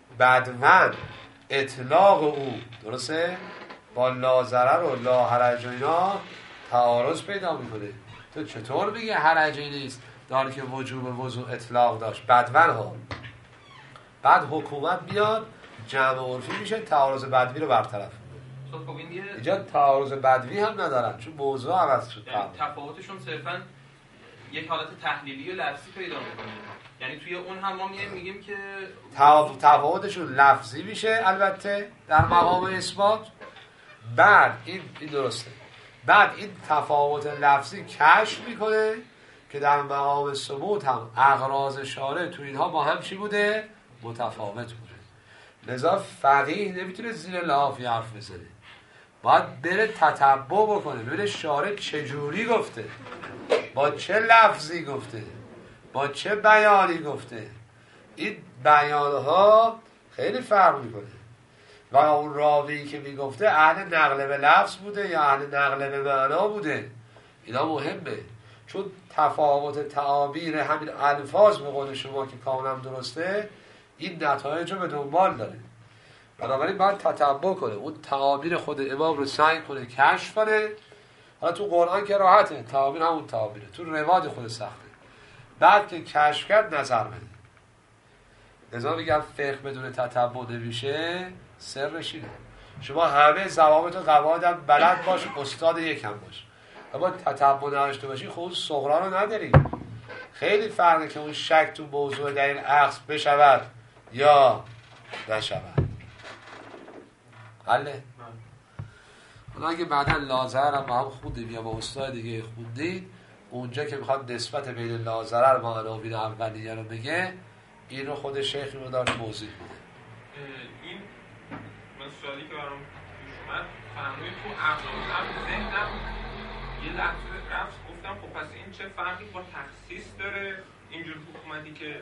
بدون اطلاق او درسته با لا ضرر و لا حرج و اینا تعارض پیدا میکنه. تو چطور میگه حرجی نیست داره که وجوب وضوء اطلاق داشت بدون ها، بعد حکومت بیاد جمع عرفی میشه تعارض بدوی رو برطرف. خب این دیگه اینجا تعارض بدوی هم ندارن چون موضوع عوض شد. یعنی تفاوتشون صرفا یک حالت تحلیلی و لفظی پیدا میکنه. یعنی توی اون هم ما میایم میگیم که تفاوتشون لفظی میشه البته در مقام اثبات. بعد این این درسته. بعد این تفاوت لفظی کشف میکنه که در مقام ثبوت هم اغراض شارع تو اینها با هم چی بوده؟ متفاوت بوده. لذا فقیه نمیتونه زیر لحاف حرف بزنه، باید بره تتبع بکنه ببینه شارع چجوری گفته، با چه لفظی گفته، با چه بیانی گفته. این بیانها خیلی فرق میکنه. و اون راوی که میگفته اهل نقل به لفظ بوده یا اهل نقل به معنا بوده، اینا مهمه. چون تفاوت تعابیر همین الفاظ به قول شما که کاملا درسته این نتایج رو به دنبال داره. بنابراین باید تتبع کنه، اون تعابیر خود امام رو سعی کنه کشف کنه. حالا تو قرآن که راحته، تعابیر همون تعابیره، تو روایت خود سخته. بعد که کشف کرد نظر بده. لذا میگم فقه بدون تتبع نمیشه. سرش اینه شما همه ضوابط و قواعد هم بلد باش، استاد یکم باش، اما تتبع نداشته باشی خود صغرا رو نداری. خیلی فرقه که اون شک تو موضوع در این عکس بشود یا نشود. حله؟ حالا اگه بعدا لازر هم با هم خوندیم یا با استاد دیگه خوندید، اونجا که میخواد نسبت بین لازرر و عناوین اولیه رو بگه، این رو خود شیخ رو داره توضیح میده. این من سوالی که برام پیش اومد فرمودید تو اقدام ذهنم یه لحظه رفت گفتم خب پس این چه فرقی با تخصیص داره اینجور حکومتی که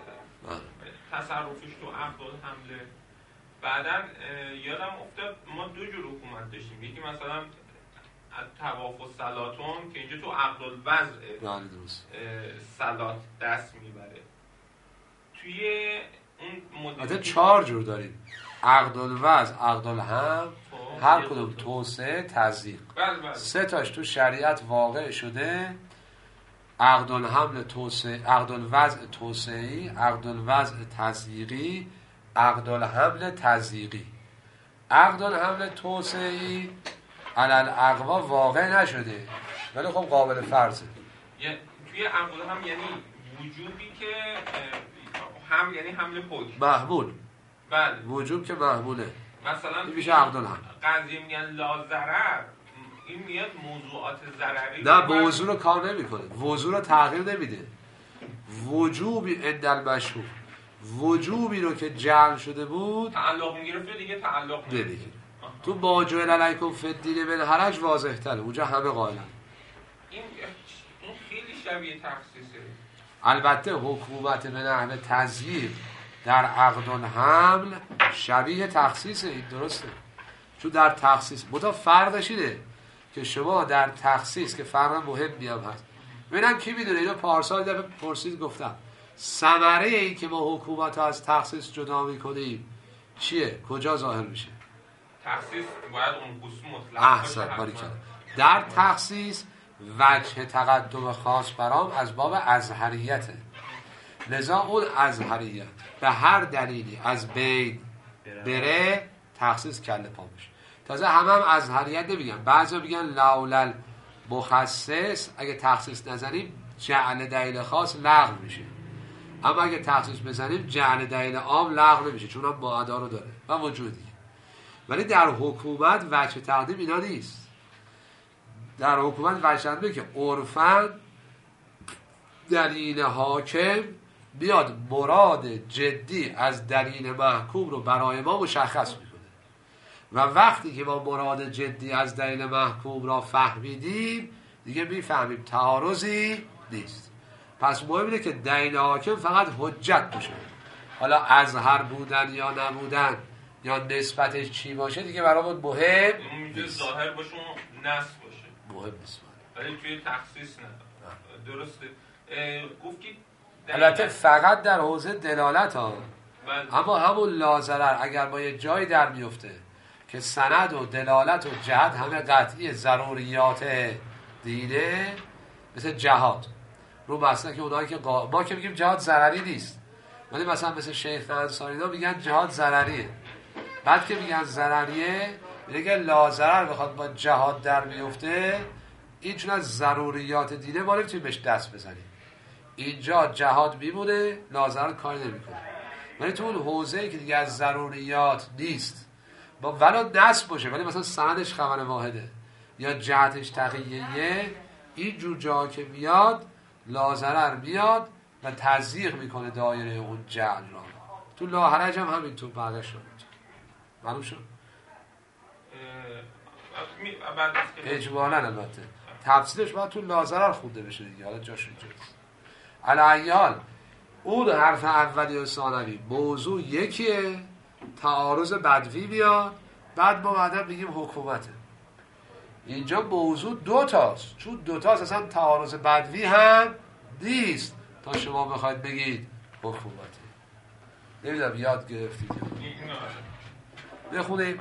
تصرفش تو اقدام حمله. بعدم یادم افتاد ما دو جور حکومت داشتیم، یکی مثلا طواف و صلاتون که اینجا تو عقد الوضع صلات دست میبره. توی اون مدل چهار جور داریم، عقد الوضع، عقد الهم، هر کدوم توسعه، تضییق. سه تاش تو شریعت واقع شده. عقد الحمل توسعه، عقد الوضع توسعه‌ای، عقد الوضع تضییقی، عقد الحمل تضییقی. عقد الحمل توسعه‌ای علل اقوا واقع نشده ولی خب قابل فرضه. یعنی توی عقد الحمل یعنی وجوبی که هم یعنی حمل حکم محمول. بله وجوب که محموله. مثلا میشه عقد الحمل. قضیه میگن لا ضرر، این میاد موضوعات ضرری نه موضوع رو کار نمیکنه، موضوع رو تغییر نمیده. وجوبی عند المشهور، وجوبی رو که جعل شده بود تعلق میگرفته دیگه تعلق نمیگیره. تو با جعل علیکم فی الدین من حرج واضح تره، اونجا همه قائلن. این این خیلی شبیه تخصیصه. البته حکومت به نحو تضییق در عقد الحمل شبیه تخصیصه، این درسته. چون در تخصیص بودا فرقش اینه که شما در تخصیص که فرق مهمی هم هست. ببینم کی میدونه، اینو پارسال دفعه پرسید گفتم ثمره این که ما حکومت از تخصیص جدا میکنیم چیه؟ کجا ظاهر میشه؟ تخصیص باید اون خصوص مطلق احسن باریکلا. در تخصیص وجه تقدم خاص برام از باب ازهریته، لذا اون ازهریت به هر دلیلی از بین بره تخصیص کله پا میشه. تازه همه هم ازهریت نمیگن، بعضی میگن لولل مخصص اگه تخصیص نزنیم جعل دلیل خاص لغو میشه، اما اگه تخصیص بزنیم جعل دلیل عام لغو نمیشه چون هم معدا رو داره و وجودی. ولی در حکومت وجه تقدیم اینا نیست. در حکومت وجه تقدیم که عرفاً دلیل حاکم بیاد مراد جدی از دلیل محکوم رو برای ما مشخص میکنه و وقتی که ما مراد جدی از دلیل محکوم را فهمیدیم دیگه میفهمیم تعارضی نیست. پس مهم اینه که دلیل حاکم فقط حجت باشه، حالا ازهر بودن یا نبودن یا نسبتش چی باشه دیگه برامون مهم نیست. ظاهر باشه و نصب باشه مهم نیست، ولی توی تخصیص نه. درسته. گفتی البته فقط در حوزه دلالت ها، اما همون لازرر اگر با یه جای در میفته که سند و دلالت و جهت همه قطعی ضروریات دینه، مثل جهاد رو مسئله که اونایی که قا... ما که میگیم جهاد ضرری نیست، ولی مثلا مثل شیخ انصاری ها میگن جهاد ضرریه. بعد که میگن ضرریه میگه لازرر بخواد با جهاد در میفته این چون از ضروریات دینه ما نمیتونیم بهش دست بزنیم، اینجا جهاد میمونه لازرر کاری نمیکنه. ولی تو اون حوزه‌ای که دیگه از ضروریات نیست با ولو نصب باشه ولی مثلا سندش خبر واحده یا جهتش تقییه، این جور جا که میاد لازرر میاد و تضییق میکنه دایره اون جعل را. تو لاحرج هم همینطور بعدش شد معلوم شد اجمالا. البته تفصیلش باید تو لازرر خونده بشه دیگه، حالا جاش اینجاست. علی‌حال اون حرف اولی و ثانوی موضوع یکیه، تعارض بدوی بیاد بعد ما بعدا بگیم حکومته. اینجا موضوع دو تاست، چون دو تاست اصلا تعارض بدوی هم نیست تا شما بخواید بگید حکومته. نمیدونم یاد گرفتید بخونیم.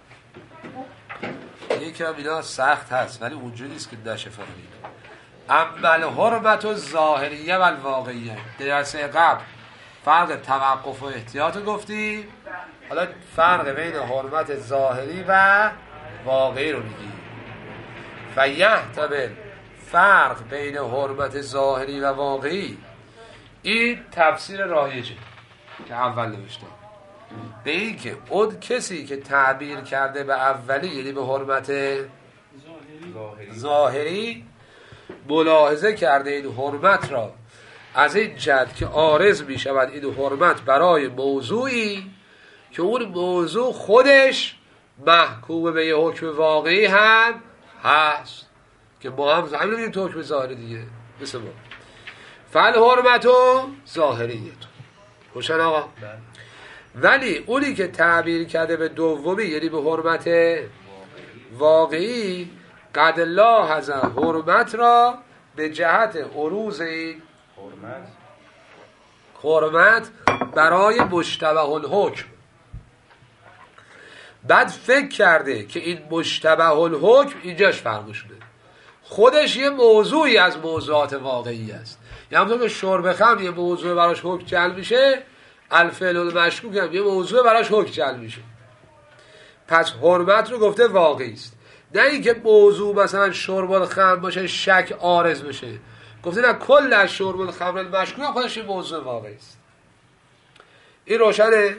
یکی هم اینا سخت هست ولی اونجوری نیست که نشه فهمید. اول حرمت و ظاهریه و الواقعیه. درسه قبل فرق توقف و احتیاط گفتیم، حالا فرق بین حرمت ظاهری و واقعی رو میگیم. و یحتمل فرق بین حرمت ظاهری و واقعی، این تفسیر رایجه که اول نوشتم به این که اون کسی که تعبیر کرده به اولی یعنی به حرمت ظاهری, ظاهری ملاحظه کرده این حرمت را از این جهت که عارض می شود این حرمت برای موضوعی که اون موضوع خودش محکوم به یه حکم واقعی هم هست که ما هم همین رو تو حکم ظاهری دیگه مثل ما فعل حرمت و ظاهریه خوشن آقا. ولی اونی که تعبیر کرده به دومی یعنی به حرمت واقعی قد لاحظ حرمت را به جهت عروض این حرمت حرمت برای مشتبه الحکم، بعد فکر کرده که این مشتبه الحکم اینجاش فرق شده، خودش یه موضوعی از موضوعات واقعی است. یعنی همونطور که شرب خمر یه موضوع براش حکم جلب میشه، الفعل المشکوک هم یه موضوع براش حکم جلب میشه. پس حرمت رو گفته واقعی است، نه اینکه موضوع مثلا شرب الخمر باشه شک عارض بشه. گفته نه کل از شرب الخمر المشکوک هم خودش یه موضوع واقعی است. این روشنه؟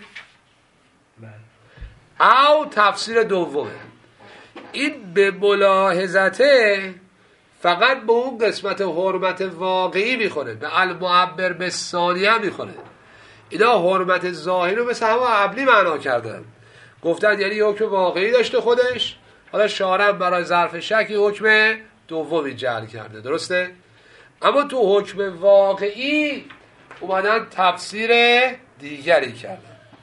او تفسیر دومه، این به ملاحظته فقط به اون قسمت حرمت واقعی میخونه، به المعبر به ثانیه میخونه. اینا حرمت ظاهری رو مثل همه قبلی معنا کردن، گفتن یعنی حکم واقعی داشته خودش، حالا شارع برای ظرف شکی حکم دومی جعل کرده، درسته؟ اما تو حکم واقعی اومدن تفسیر دیگری کردن.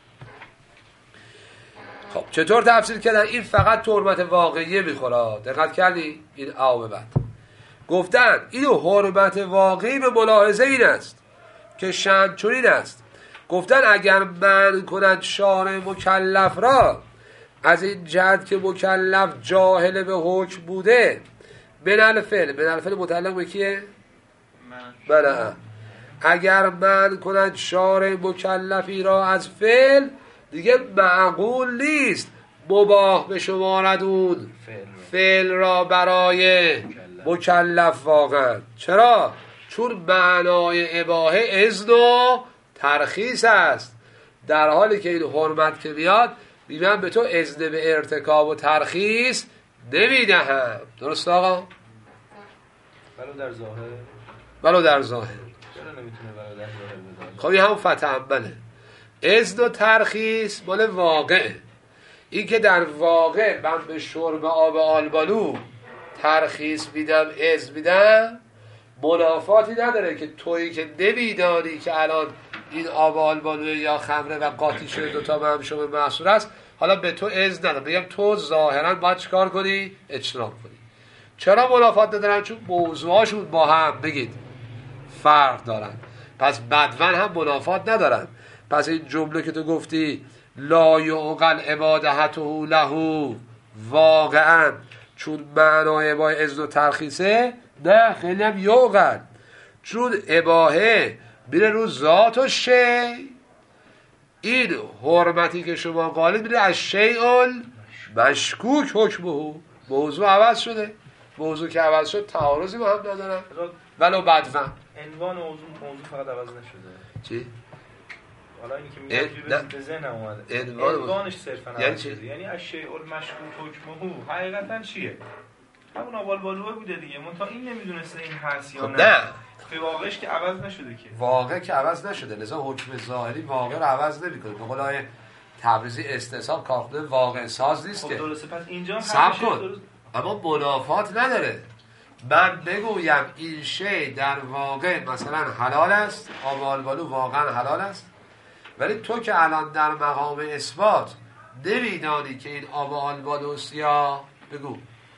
خب چطور تفسیر کردن؟ این فقط تو حرمت واقعی میخوره، دقت کردی؟ این آو بعد گفتن این حرمت واقعی به ملاحظه این است که شأن چنین است. گفتن اگر من کنند شارع مکلف را از این جهت که مکلف جاهل به حکم بوده، من الفعل، من الفعل متعلق به کیه؟ من. اگر من کند شارع مکلفی را از فعل، دیگه معقول نیست مباح به شمارد اون فعل را برای مکلف واقعا. چرا؟ چون معنای اباحه اذن و ترخیص است، در حالی که این حرمت که میاد میگن به تو اذن به ارتکاب و ترخیص نمیدهم. درست آقا؟ ولو در ظاهر ولو در ظاهر چرا نمیتونه ولو در ظاهر بذاره؟ خب این همون فتح عمله. اذن و ترخیص مال واقعه. این که در واقع من به شرب آب آلبالو ترخیص میدم، اذن میدم، منافاتی نداره که تویی که نمیدانی که الان این آب آلبالو یا خمره و قاطی شده دوتا ممشوم محصور است، حالا به تو اذن ندارم، بگم تو ظاهرا باید چیکار کنی؟ اجتناب کنی. چرا منافات ندارن؟ چون موضوعاشون با هم بگید فرق دارن. پس بدون هم منافات ندارن. پس این جمله که تو گفتی لا یعقل عبادته له، واقعا چون معنای اباحه اذن و ترخیصه، نه خیلی هم یعقل، چون اباحه میره رو ذات و شی، این حرمتی که شما قالید میره از شیء مشکوک حکمه. موضوع عوض شده، موضوع که عوض شد تعارضی با هم ندارن ولو بدون. عنوان موضوع موضوع فقط عوض نشده. چی؟ حالا اینی که میگه به ذهنم اومده عنوانش صرفا عوض شده. یعنی الشیء المشکوک حکمه حقیقتا چیه؟ همون آبال بالوه بوده دیگه، منتها این نمیدونسته این هست یا نه. نه به واقعش که عوض نشده که. واقع که عوض نشده، لذا حکم ظاهری واقع رو عوض نمیکنه. به قول آیه تبریزی استصحاب کارخونه واقع ساز نیست که. خب درسته، پس اینجا صبر کن، اما منافات نداره. من بگویم این شی در واقع مثلا حلال است، آب آلبالو واقعا حلال است، ولی تو که الان در مقام اثبات نمیدانی که این آب آلبالو یا بگو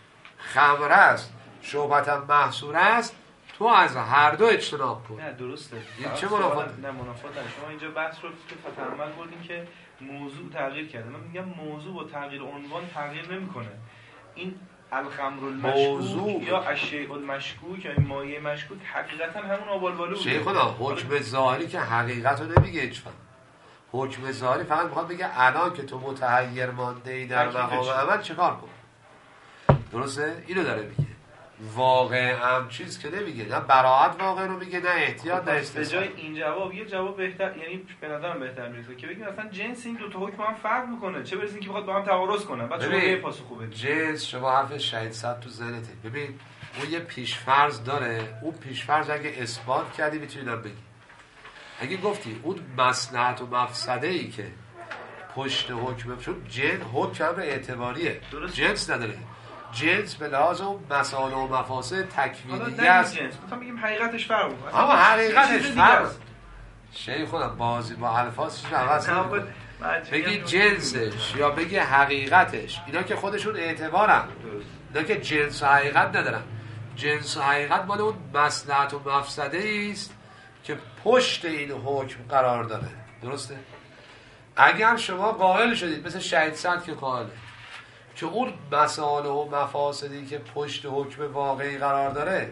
خمر است، شعبتا محصور است، تو از هر دو اجتناب کن. نه درسته. این چه منافات؟ نه منافات نه. شما اینجا بحث رو تو فتح عمل بردین که موضوع تغییر کرده. من میگم موضوع با تغییر عنوان تغییر نمیکنه. این الخمر المشکوک یا الشیء المشکوک یا این مایه مشکوک حقیقتا همون آب آلبالو شیخ خدا حکم ظاهری که حقیقت رو نمیگه هیچ وقت. حکم ظاهری فقط میخواد بگه الان که تو متحیر مانده ای در مقام عمل چیکار کن. درسته؟ اینو داره میگه. واقع هم چیز که نمیگه، نه براعت واقع رو میگه، نه احتیاط، نه استثناء. به جای این جواب یه جواب بهتر، یعنی به نظرم بهتر میرسه که بگیم مثلا جنس این دو تا حکم هم فرق میکنه، چه برسه که بخواد با هم تعارض کنه. بعد شما یه پاسخ خوبه. جنس شما حرف شهید صد تو ذهنته. ببین اون یه پیشفرض داره، اون پیشفرض اگه اثبات کردی میتونی بگی. اگه گفتی اون مصلحت و مفسده ای که پشت حکم، چون جنس حکم اعتباریه، جنس نداره. جنس به لحاظ اون مسائل و مفاسد تکوینی است. مثلا میگیم حقیقتش فرق میکنه. اما حقیقتش فرق. شیخ خودم بازی با الفاظش رو عوض کنه. بگی جنسش یا بگی حقیقتش، اینا که خودشون اعتبارن. اینا که جنس و حقیقت ندارن. جنس و حقیقت مال اون مصلحت و مفسده است که پشت این حکم قرار داره. درسته؟ اگر شما قائل شدید مثل شهید صد که قائله که اون مسائل و مفاسدی که پشت حکم واقعی قرار داره،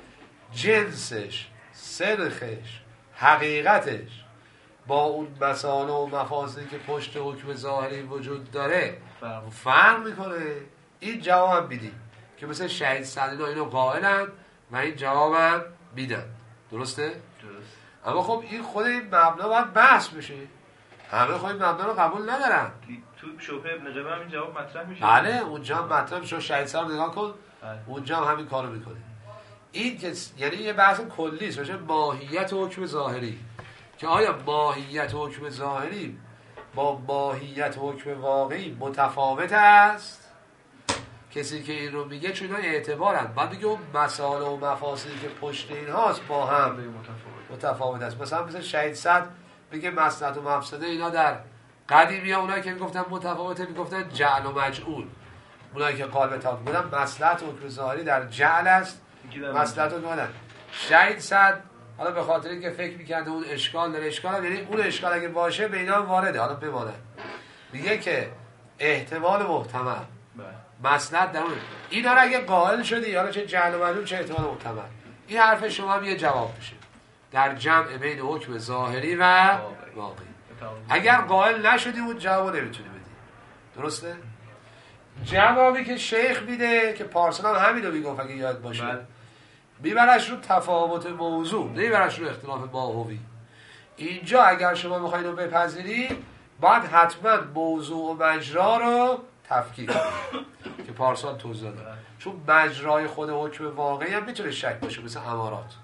جنسش، سرخش، حقیقتش با اون مسائل و مفاسدی که پشت حکم ظاهری وجود داره فرق میکنه. این جواب میدی که مثل شهید صدینا اینو قائلن و این جوابم میدن. درسته؟ درست. اما خب این خود این مبنا باید بحث بشه. همه خود این مبنا رو قبول ندارن. تو شبهه ابن قیم این جواب مطرح میشه. بله اونجا هم مطرح میشه. شهید صاحب نگاه کن، اونجا هم همین کارو میکنه. این که یعنی یه بحث کلی است، میشه ماهیت حکم ظاهری، که آیا ماهیت حکم ظاهری با ماهیت حکم واقعی متفاوت است؟ کسی که این رو میگه چون اینا اعتبارن، بعد دیگه اون مسائل و مفاسدی که پشت این هاست با هم متفاوت است. مثلا مثل شهید صد بگه مصلحت و مفسده اینا در قدیمی ها اونایی که میگفتن متفاوته میگفتن جعل و مجعول. اونایی که قال به تاک بودن مصلحت حکم ظاهری در جعل است، مصلحت و نه. شهید صد حالا به خاطر اینکه فکر میکرده اون اشکال داره، اشکال هم یعنی اون اشکال اگه باشه به اینا وارده. حالا بمانه میگه که احتمال محتمل مسند در اون این داره. اگه قائل شدی حالا چه جهل و معلوم چه احتمال محتمل، این حرف شما هم یه جواب بشه در جمع بین حکم ظاهری و واقعی. اگر قائل نشدی اون جواب نمیتونی بدی. درسته؟ جوابی که شیخ میده که پارسال هم همین رو میگفت اگه یاد باشه، میبرش رو تفاوت موضوع، نمیبرش رو اختلاف ماهوی. اینجا اگر شما میخواید رو بپذیری باید حتما موضوع و مجرا رو تفکیک کنید که پارسال توضیح داده، چون مجرای خود حکم واقعی هم میتونه شک باشه مثل امارات.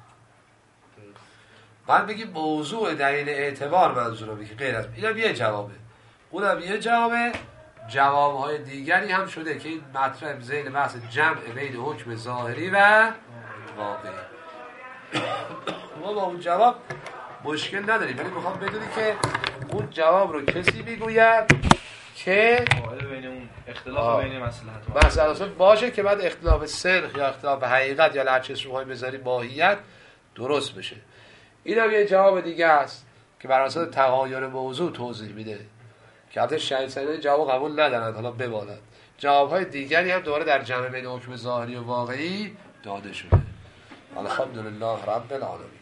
بعد بگی موضوع دلیل اعتبار منظور رو بگی غیر از اینم یه جوابه، اونم یه جوابه. جوابهای دیگری هم شده که این مطلب ذیل بحث جمع بین حکم ظاهری و واقعی. ما با اون جواب مشکل نداریم، ولی میخوام بدونی که اون جواب رو کسی میگوید که قائل بین اون اختلاف بین مصلحت بحث اصلا باشه که بعد اختلاف سنخ یا اختلاف حقیقت یا هر چیزی رو بذاری ماهیت درست بشه. این هم یه جواب دیگه است که بر اساس تغایر موضوع توضیح میده که البته شهید سعیدی جواب قبول ندارن، حالا بماند. جوابهای دیگری هم دوباره در جمع بین حکم ظاهری و واقعی داده شده. الحمدلله رب العالمین.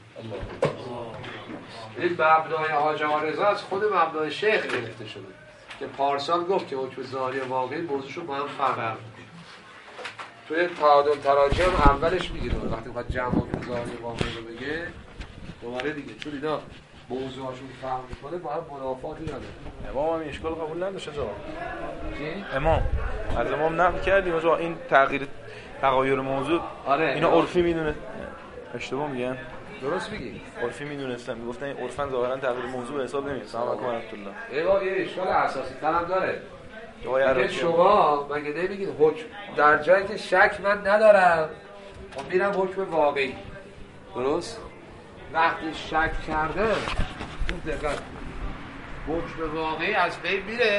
این مبنای حاج آقا رضا از خود مبنای شیخ گرفته شده که پارسال گفت که حکم ظاهری و واقعی موضوعشون با هم فرق داره. توی تعادل تراجم اولش میگیره وقتی میخواد جمع حکم ظاهری و واقعی رو بگه دوباره دیگه، چون اینا موضوعشون فرق میکنه با هم منافاتی نداره. امام هم این اشکال قبول نداشته جا. چی؟ امام از امام نقل کردیم آقا این تغییر تغایر موضوع آره اینا عرفی میدونه. اشتباه میگن؟ درست میگی. عرفی میدونستم، میگفتن این عرفن ظاهرا تغییر موضوع حساب نمیشه. سلام علیکم و رحمت الله. ایوا یه اشکال اساسی ترم داره. که شما مگه نمیگید حکم در جایی که شک من ندارم خب میرم حکم واقعی. درست؟ وقتی شک کردم خوب دقت حکم واقعی از بین میره؟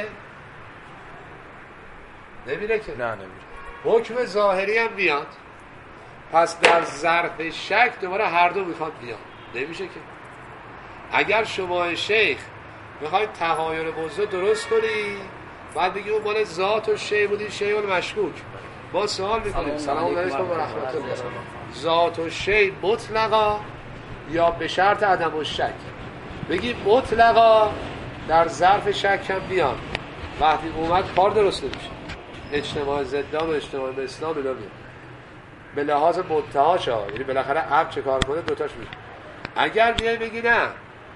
نمیره که؟ نه نمیره. حکم ظاهری هم میاد، پس در ظرف شک دوباره هر دو میخواد بیاد. نمیشه که. اگر شما شیخ میخواید تغایر موضوع درست کنی بعد بگی اون مال ذات و شی بودی شی و مشکوک، ما سوال میکنیم سلام علیکم و رحمت الله، ذات و شی مطلقا یا به شرط عدم و شک؟ بگی مطلقا در ظرف شک هم بیان، وقتی اومد کار درست نمیشه. اجتماع زدان و اجتماع اسلام اینا میاد به لحاظ منتهاش ها، یعنی بالاخره عبد چه کار کنه دوتاش میشه. اگر بیایی بگی نه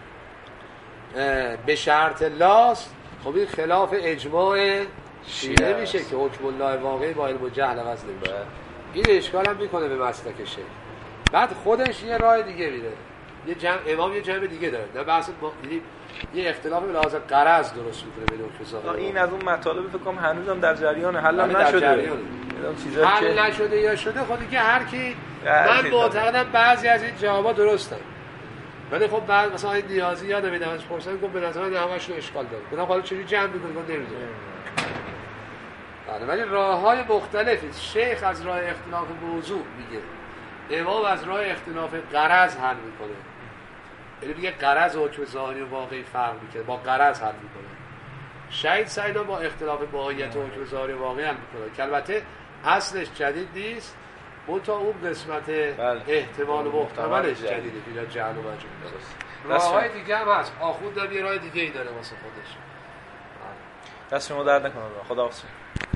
به شرط لاست، خب این خلاف اجماع شیعه میشه که حکم الله واقعی با علم و جهل عوض نمیشه. این اشکال هم میکنه به مسلک شیخ. بعد خودش یه راه دیگه میره، یه جمع امام یه جمع دیگه داره، نه بحث با... یه اختلاف به لحاظ غرض درست میکنه بین حکم ظاهری. این از اون مطالب فکر کنم هنوزم در جریان حل نشده. حل نشده یا شده خودی که هر کی من معتقدم بعضی از این جوابا درستن. ولی خب بعد مثلا این نیازی یادم میاد ازش پرسیدم گفت به نظر من همشون اشکال داره. گفتم حالا چجوری جمع می‌کنی؟ گفت نمی‌دونم. بله ولی راه‌های مختلفی. شیخ از راه اختلاف موضوع میگه، امام از راه اختلاف غرض حل میکنه. یعنی میگه غرض حکم ظاهری و واقعی فرق میکنه، با غرض حل میکنه. شهید سعید با اختلاف ماهیت حکم ظاهری و واقعی حل میکنه که البته اصلش جدید نیست، منتها اون قسمت بله. احتمال و محتملش جدیده بیلا جهل و مجهول. راه‌های دیگه هم هست، آخوند هم یه راه دیگه ای داره واسه خودش. دست شما درد نکنه. خدا حافظ.